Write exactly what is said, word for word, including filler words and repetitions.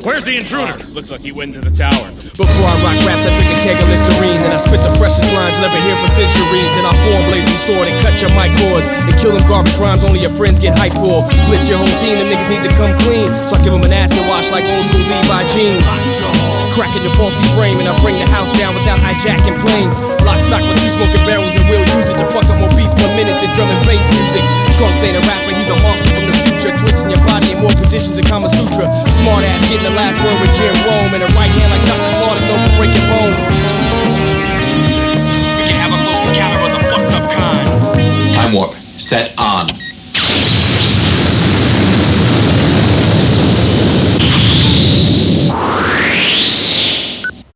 Where's the intruder? Looks like he went to the tower. Before I rock raps, I drink a keg of Listerine. Then I spit the freshest lines never heard for centuries. Then I form blazing sword and cut your mic cords and kill them garbage rhymes only your friends get hyped for. Blitz your whole team, them niggas need to come clean. So I give them an acid wash like old school Levi jeans. Cracking your faulty frame and I bring the house down without hijacking planes. Lock, stock with two smoking barrels and we'll use it to fuck up more beats per minute than drum and bass music. Trunks ain't a rapper, he's a monster from the future. Twisting your body in more positions than Kama Sutra. Smart ass getting the last word with Jim Rome. And a right hand like Doctor Claude is known for breaking bones. We can have a close encounter with a fucked up kind. Time warp, set on.